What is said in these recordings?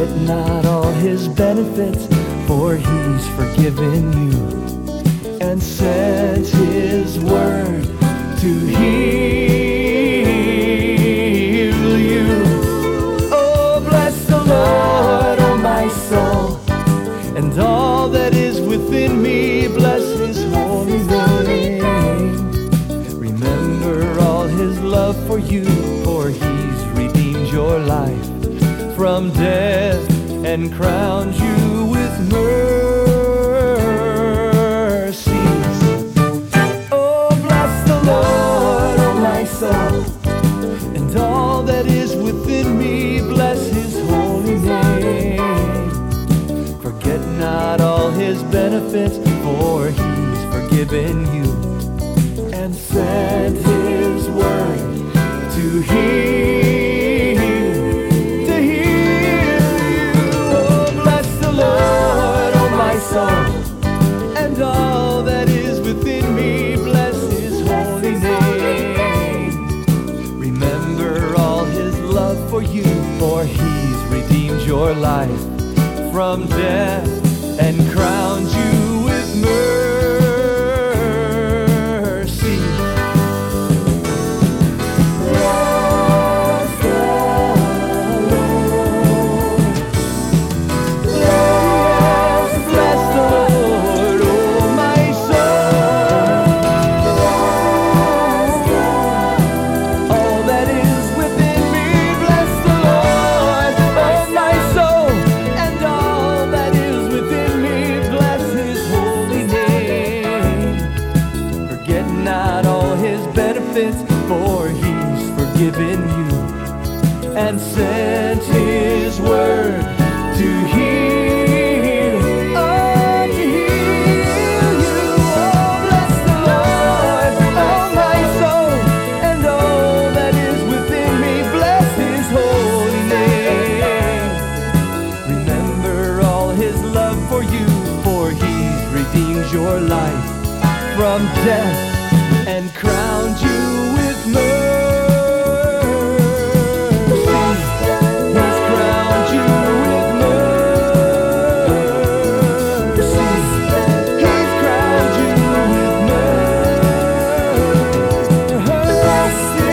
Forget not all his benefits, for he's forgiven you and sent his word to heal you. Oh, bless the Lord, oh my soul, and all that is within me, bless his holy name. Remember all his love for you, for he's redeemed your life from death and crowned you with mercies. Oh, bless the Lord, oh my soul, and all that is within me, bless his holy name. Forget not all his benefits, for he's forgiven you and sent his word to heal. And all that is within me, bless his holy name. Remember all his love for you, for he's redeemed your life from death and crowned you with mercy. For he's forgiven you and sent his word to heal. Oh, to heal you. Oh, bless the Lord, oh my soul, and all that is within me, bless his holy name. Remember all his love for you, for he's redeemed your life from death and crowned you with mercy. He's crowned you with mercy. He's crowned you with mercy.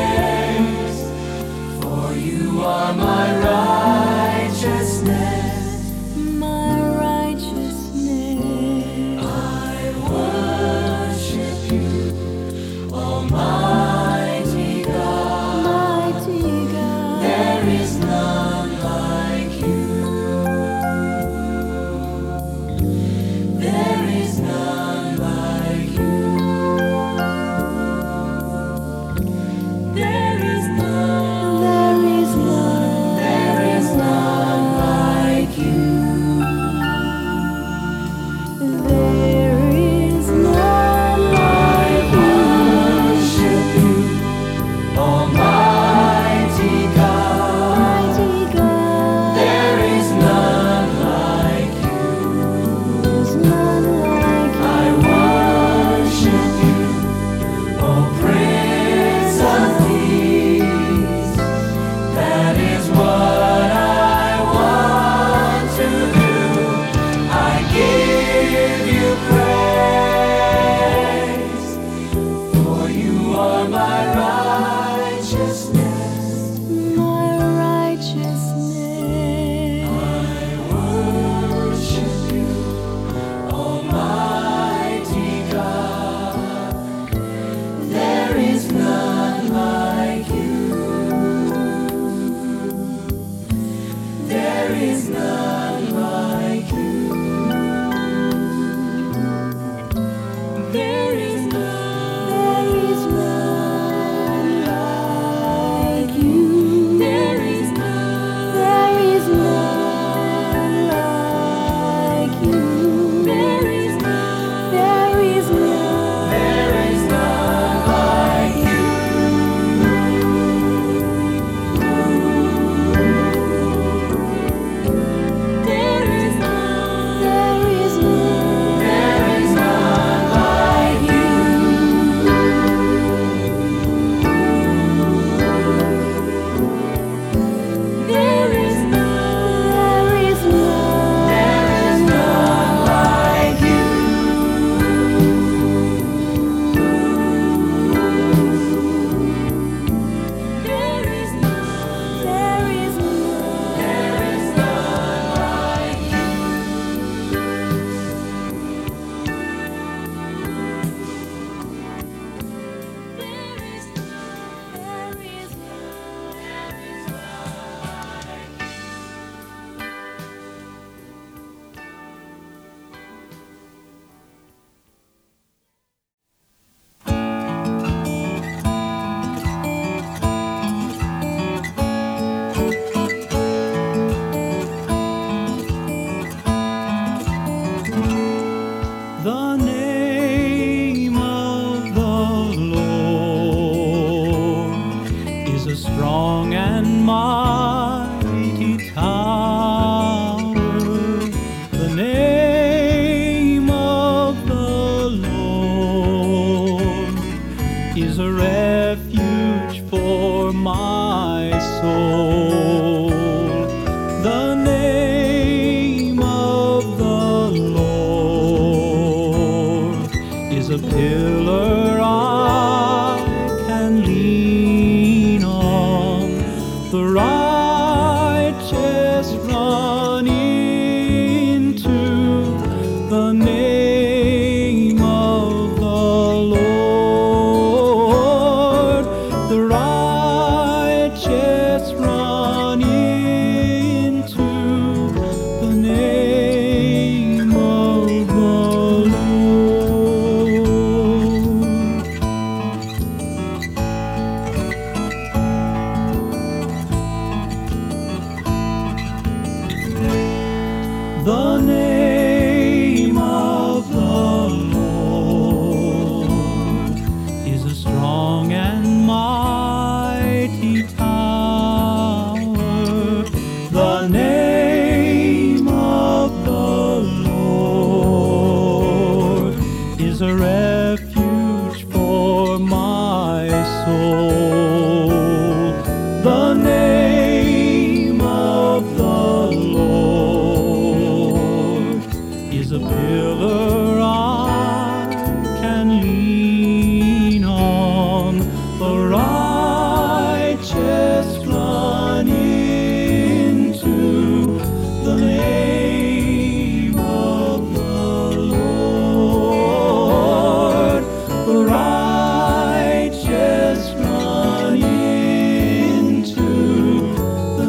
are my righteousness. the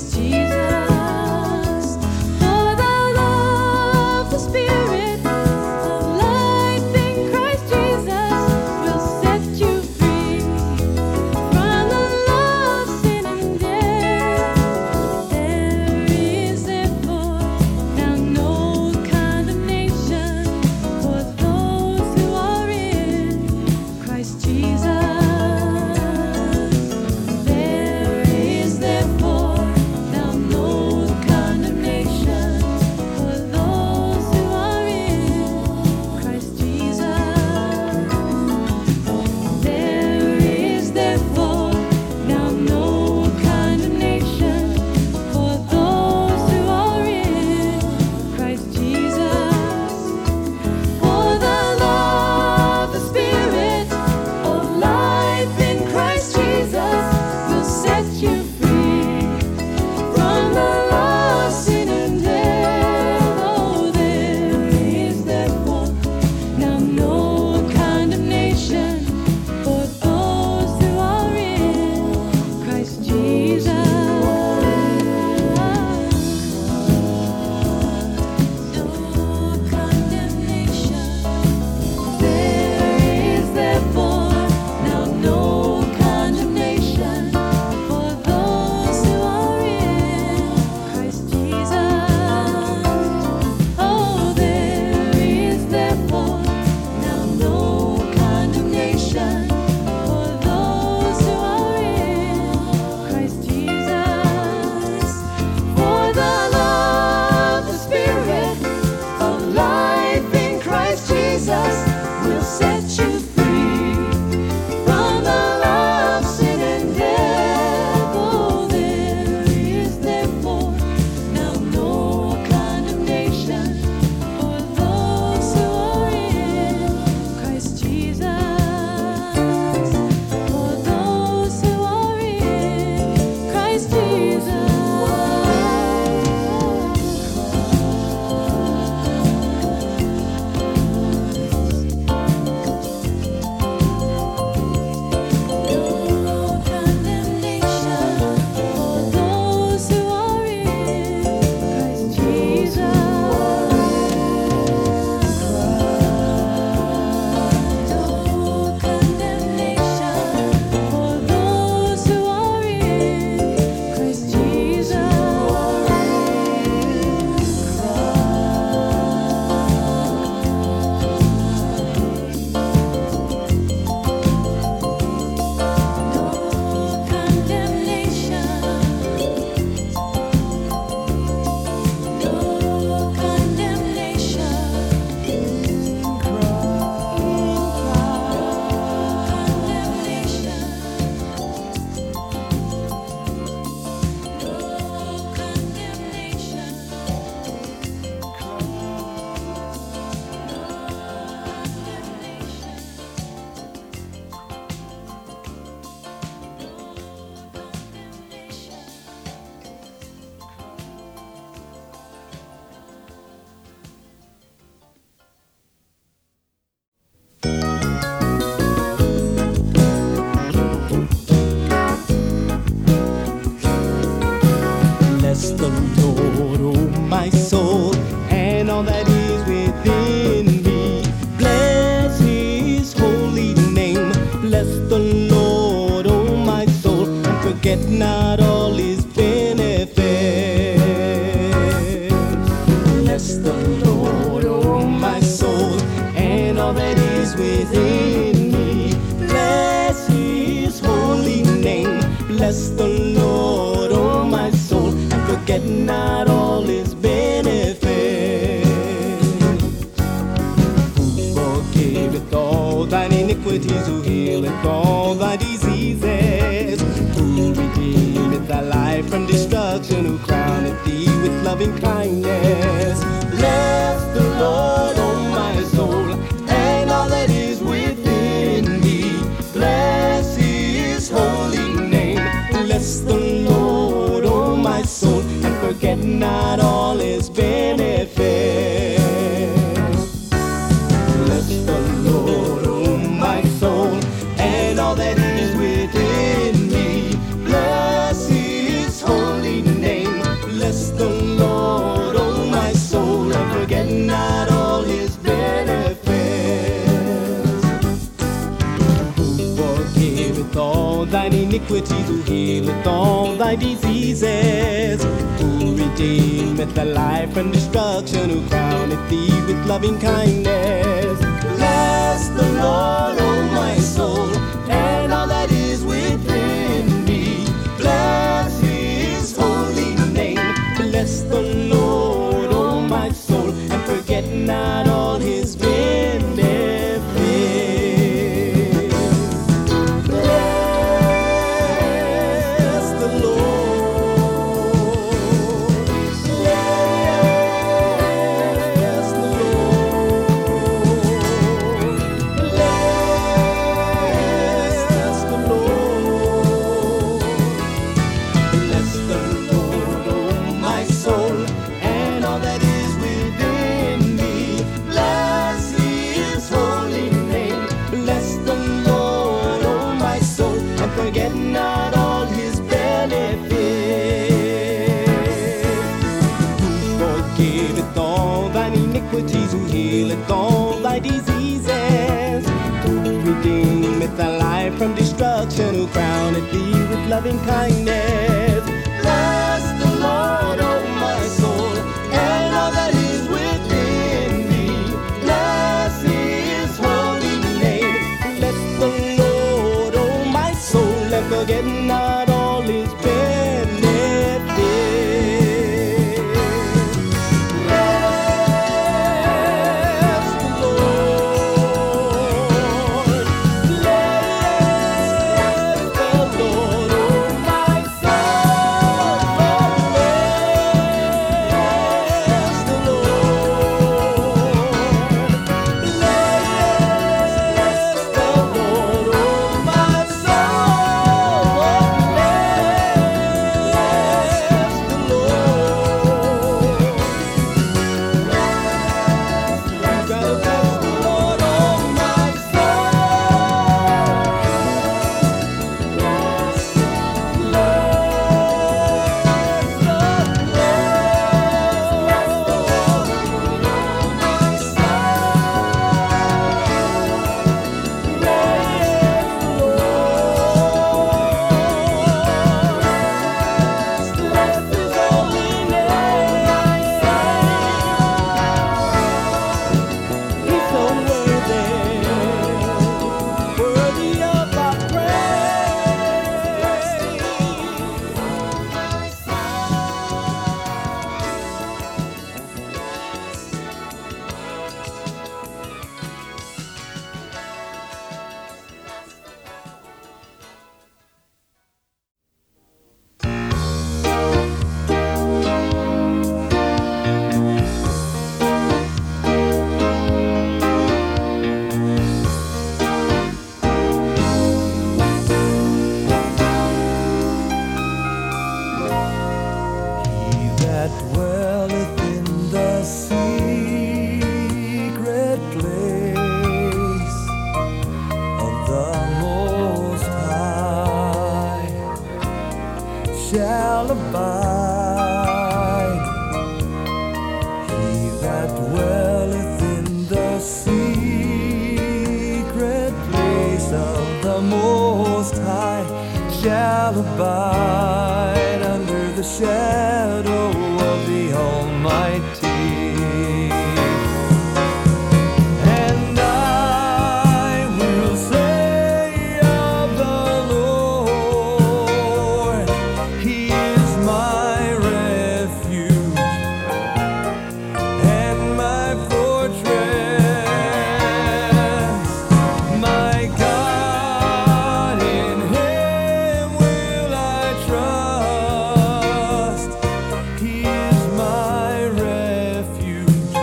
forget not all his benefits. Bless the Lord, oh my soul, and all that is within me. Bless his holy name. Bless the Lord, oh my soul, and forget not all his benefits. Who forgiveth all thine iniquities, who healeth all thy diseases, who redeemeth thy life from destruction, who crowneth thee with loving kindness. Bless the Lord, oh my soul, and all that is within me. Bless his holy name. Bless the Lord, oh my soul, and forget not all his benefits. Bless the Lord, oh my soul, and all that is within me. Bless his holy name. iniquities, who healeth all thy diseases, who redeemeth thy life from destruction, who crowneth thee with loving kindness. Bless the Lord, O my soul, and all that is within me. Bless his holy name. Bless the Lord, O my soul, and forget not all his benefits. Bless the Lord. Bless the Lord. Bless the Lord. Bless the Lord, O my soul, and all that is within me. Bless his holy name. Bless the Lord, O my soul, and forget not all his benefits. Who forgiveth all thine iniquities, who healeth all thy diseases, who redeemeth thy life from destruction, who crowneth thee with loving kindness. Bless the Lord, O my soul, and all that is within me. Bless his holy name. Bless the Lord, O my soul, and forget not all his benefits. Bless the Lord. Bless the Lord, O my soul. Bless the Lord. Bless the Lord, O my soul. Bless the Lord. You gotta bless the Lord, oh my He's so worthy of our praise. He that dwelleth in the secret place of the Most High shall abide. He that dwelleth in the secret place of the Most High shall abide under the shadow of the Almighty. And I will say of the Lord, he is my refuge and my fortress, my God, in him will I trust. He is my refuge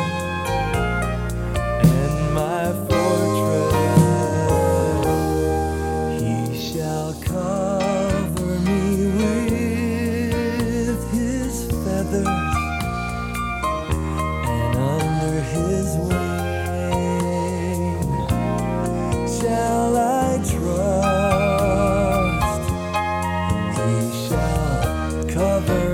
and my fortress. He shall cover me with his feathers, and under his wing shall I trust. He shall cover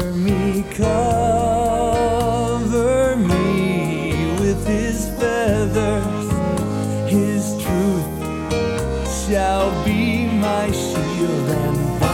me with his feathers. His truth shall be my shield and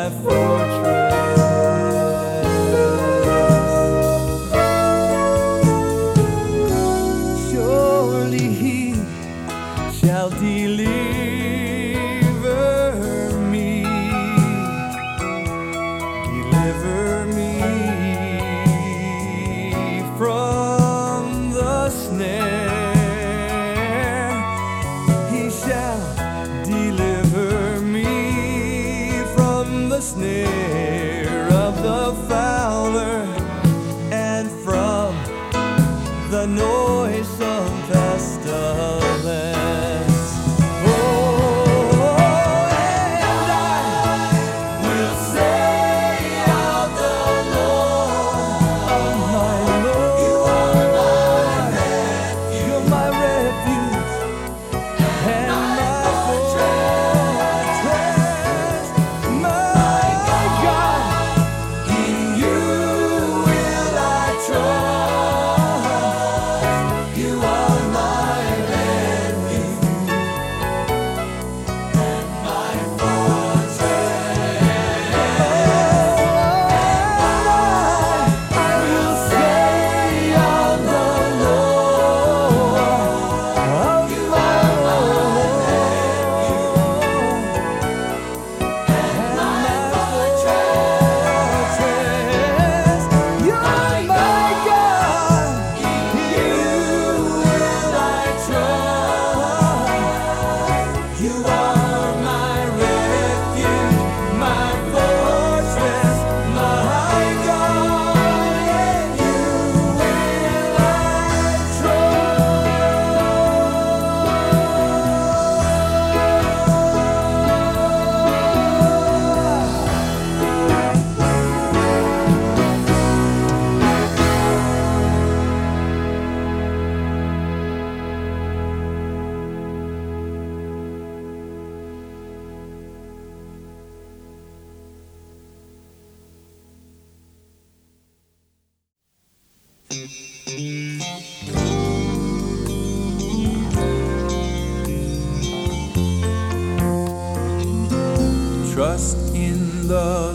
Trust in the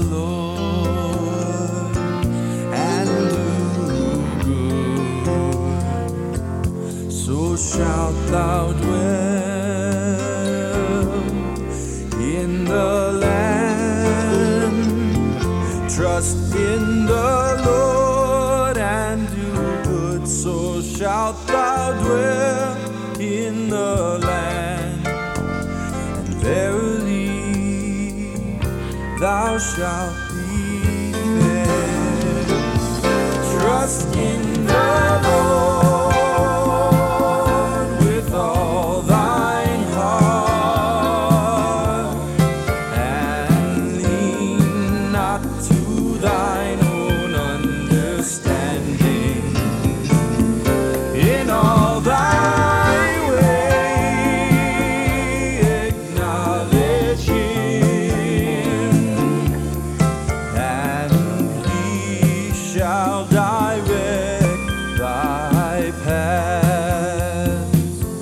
Lord and do good, so shalt thou dwell in the land. Trust in the Lord and do good, so shalt thou dwell in the land. And verily thou shalt be fed. Trust in the Lord with all thine heart, and lean not to thine own understanding. In all thy way acknowledge Him, and He shall direct thy paths.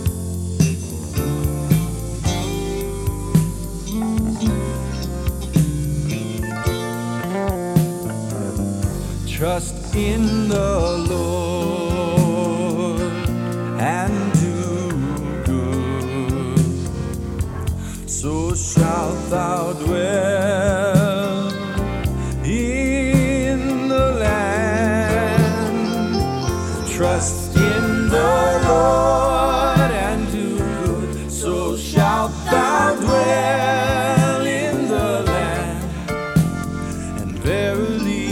Trust in the Lord and do good, so shalt thou dwell in the land. Trust in the Lord and do good, so shalt thou dwell in the land. And verily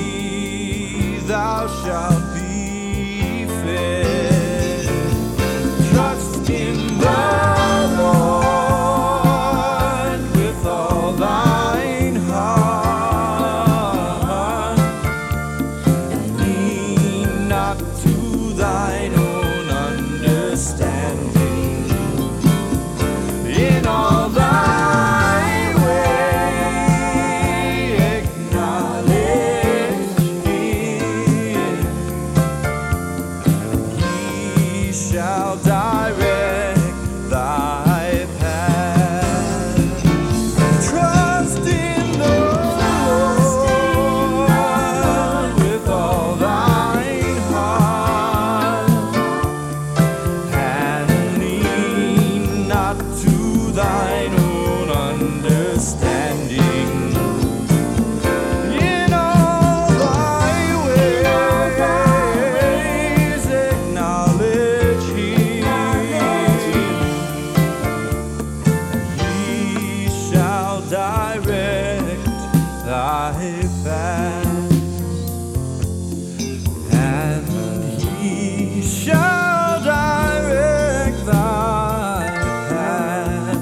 thou shalt be fed. Trust in the Lord with all thine heart, and lean not to thine own understanding. In all thy way acknowledge thy path, and he shall direct thy path.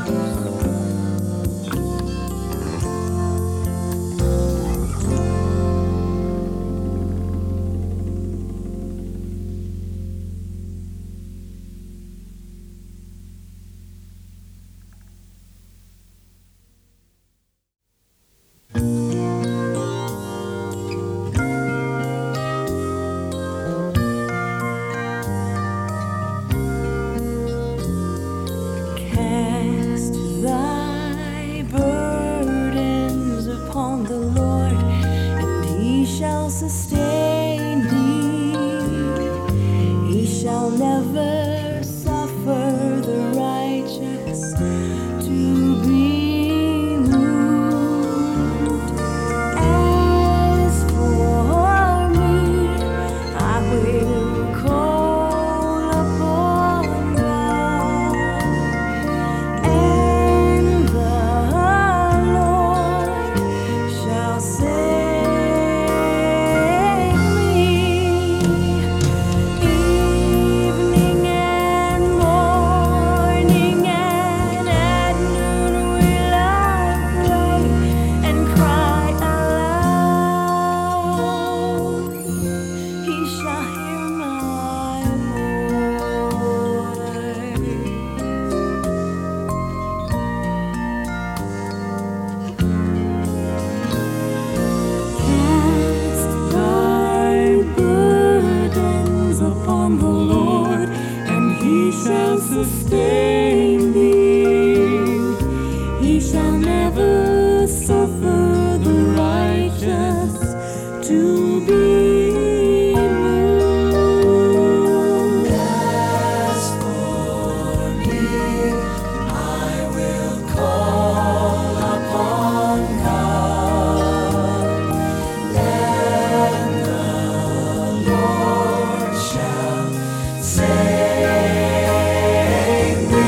Cast thy burdens upon the Lord, and he shall sustain thee. He shall never suffer the righteous to be moved. As for me, I will call upon God, and the Lord shall save me. Evening and morning and at noon will I pray and cry aloud. He shall hear my voice. Cast thy burdens upon the Lord, and he shall sustain thee. He shall never suffer the righteous to be moved. As for me, I will call upon God, and the Lord shall save me.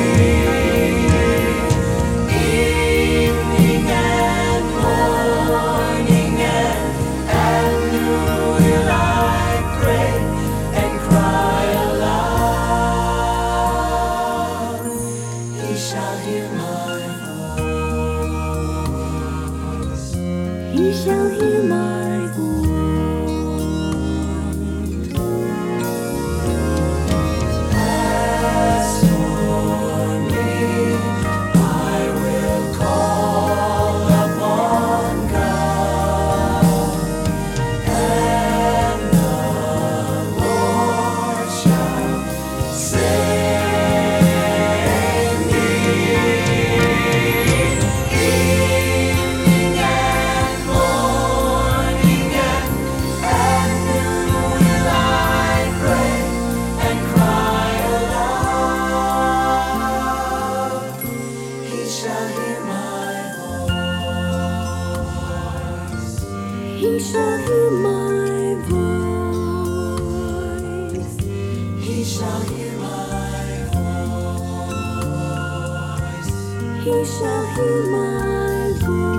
Evening and morning and at noon will I pray and cry aloud. He shall hear my voice. He shall hear my voice. As for me, I will call upon God, and the Lord shall save me. Evening and morning and at noon will I pray and cry aloud. He shall hear my voice. He shall hear my voice. He shall hear my voice. He shall hear my voice.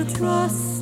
trust.